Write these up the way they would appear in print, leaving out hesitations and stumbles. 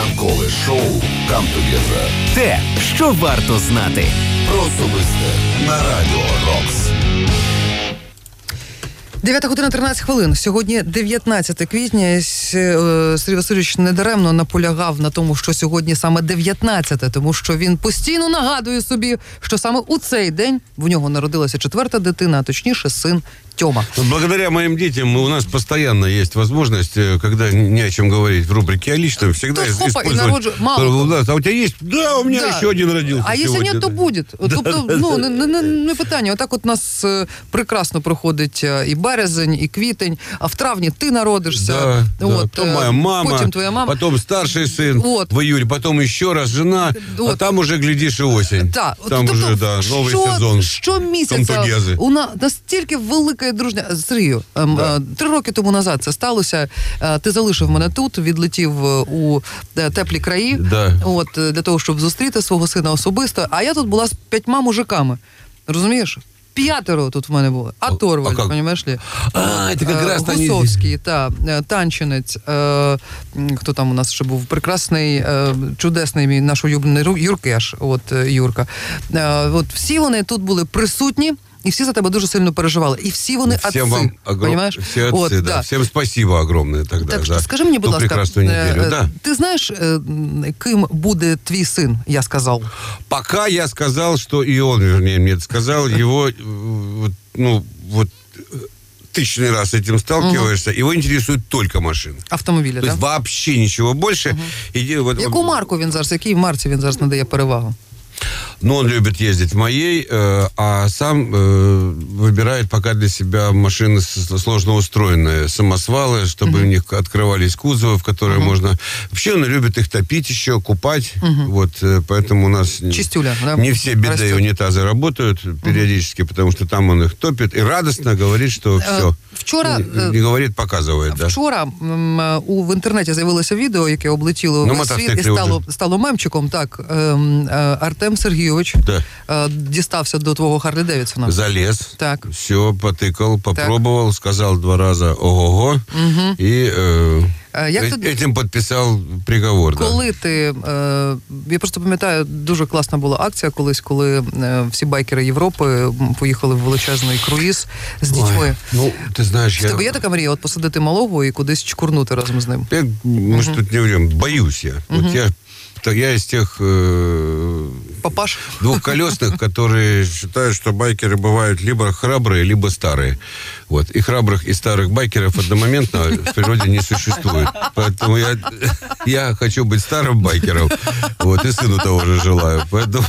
Ранкове шоу «Come Together». Те, що варто знати. Про особисте на Радіо Рокс. 9:13. Сьогодні 19 квітня. Сергій Васильович недаремно наполягав на тому, що сьогодні саме 19, тому що він постійно нагадує собі, що саме у цей день в нього народилася четверта дитина, а точніше син Тёма. Благодаря моим детям у нас постоянно есть возможность, когда не о чем говорить в рубрике о личном, всегда использовать... А у тебя есть? Да, у меня еще один родился. А якщо ні, то буде. Тобто, не питання. Отак от у нас прекрасно проходить і березень, і квітень, а в травні ти народишся. Потом моя мама, потім твоя мама. Потом старший сын в июле, потом еще раз жена, а там уже, глядишь, и осень. Там уже, новый сезон. Щомісяця у нас настільки велика дружня. Сергію, 3 роки тому назад це сталося. Ти залишив мене тут, відлетів у теплі краї, для того, щоб зустріти свого сина особисто. А я тут була з 5 мужиками. Розумієш? 5 тут в мене було. Аторваль, розумієш ли? Это как раз Гусовський, Танчинець. Хто там у нас ще був? Прекрасний, чудесний мій наш улюблений Юркеш, Юрка. Всі вони тут були присутні. И все за тебя дуже сильно переживали. И все вони отцы, понимаешь? Все отцы, да. Всем спасибо огромное тогда. Так что скажи мне, будь ласка, прекрасную неделю. Ты знаешь, кем будет твой сын, я сказал? Пока я сказал, что и он, вернее, мне сказал, его, тысячный раз с этим сталкиваешься, его интересует только машины. Автомобили, То есть вообще ничего больше. Яку марку він зараз, якій марці він зараз надає перевагу? Он любит ездить в моей, а сам выбирает пока для себя машины сложно устроенные, самосвалы, чтобы у них открывались кузовы, в которые можно... Вообще он любит их топить еще, купать. Поэтому у нас чистюля, не все биде и унитазы работают периодически, потому что там он их топит и радостно говорит, что все. Вчора... Не говорит, показывает. Вчора в інтернеті з'явилося відео, яке облетіло весь світ і стало мемчиком. Так, Артем Сергійович дістався до твого Харлі Девідсона. Залез, так. Все, потыкал, попробовал, сказал 2 раза ого-го, и этим підписав приговор. Коли ти... Я просто пам'ятаю, дуже класна була акція колись, коли всі байкери Європи поїхали в величезний круїз з дітьми. Ти знаєш, в тебе є така мрія, посадити малого і кудись чкурнути разом з ним? Ми ж тут не врем, боюсь я. Я из тех папаш двухколесных, которые считают, что байкеры бывают либо храбрые, либо старые. И храбрых, и старых байкеров одномоментно в природе не существует. Поэтому я хочу быть старым байкером, и сыну того же желаю. Поэтому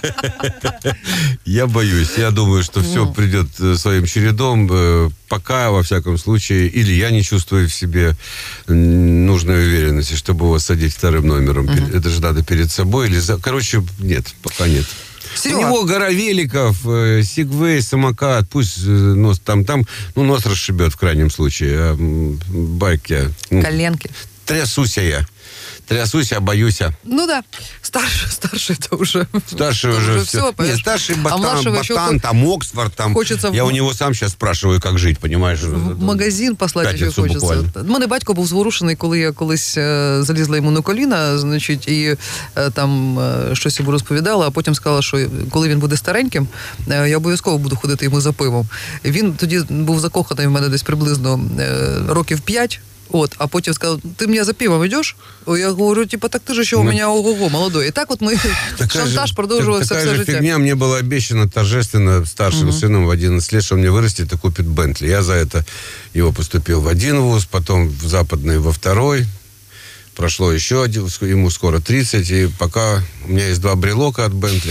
я боюсь. Я думаю, что все придет своим чередом. Пока, во всяком случае, или я не чувствую в себе нужной уверенности, чтобы его садить 2-м номером. Это же надо перед собой. Короче, нет, пока нет. Серега. У него гора великов, сигвей, самокат, пусть нос нос расшибет в крайнем случае, а байк я... Коленки. Трясусь, боюсь. Старший это уже... Старший уже все. Нет, старший ботан, там Оксфорд, там... Хочется я у него сам сейчас спрашиваю, как жить, понимаешь? В магазин послати ще хочеться. У мене батько був зворушений, коли я колись залізла йому на коліна, і там щось йому розповідала, а потім сказала, що коли він буде стареньким, я обов'язково буду ходити йому за пивом. Він тоді був закоханий в мене десь приблизно років 5, а потім сказав, ты меня за пивом идешь? Я говорю, так ты же еще у меня ого-го, молодой. И так мы шантаж продолжился все життя. Такая же фигня мне была обещана торжественно старшим сыном в 11 лет, что он мне вырастет и купит Бентли. Я за это его поступил в 1 вуз, потом в западный во 2. Прошло еще один, ему скоро 30, и пока у меня есть 2 брелока от Бентли.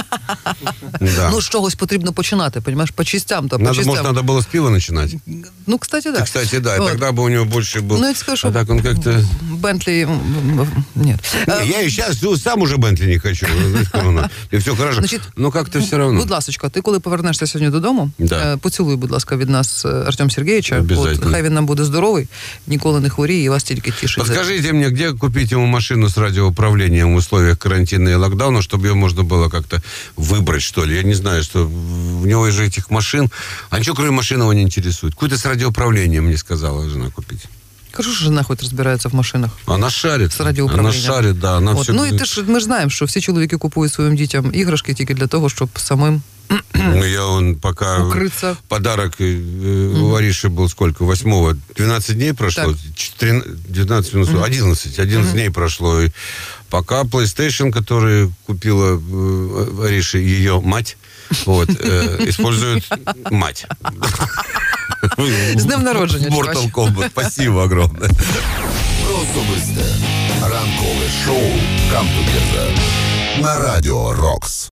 З чогось потрібно починати, понимаешь, по частям. Может, надо было с пива начинать? Кстати, да. Кстати, да, тогда бы у него больше был... я скажу, а так он как-то... Бентли... Нет. Я и сейчас сам уже Бентли не хочу. И все хорошо. Но как-то все равно. Будь ласочка, ти коли повернешся сьогодні додому, поцілуй, будь ласка, від нас Артем Сергійовича. Хай він нам буде здоровий, ніколи не хворіє і вас тільки тішить. Подскажите мне, где купить ему машину с радиоуправлением в условиях карантина и локдауна, чтобы ее можно было как-то выбрать, что ли? Я не знаю, что у него же этих машин... А ничего, кроме машины, его не интересует. Какую-то с радиоуправлением, мне сказала жена, купить. Кажу, що жена хоч розбирається в машинах. Она шарит. З радіоуправління. Она шарит, да. Она все... Ну і теж ми ж знаємо, що всі чоловіки купують своїм дітям іграшки тільки для того, щоб самим Я пока укрыться. Подарок у Ариши был сколько? 8-го? 12 дней прошло? 12 минут, 11 дней прошло. И пока PlayStation, который купила Ариша, ее мать, использует мать. З днем народження. Mortal Kombat. Спасибо огромное. Особисте ранкове шоу «Come Together» на Радіо Рокс.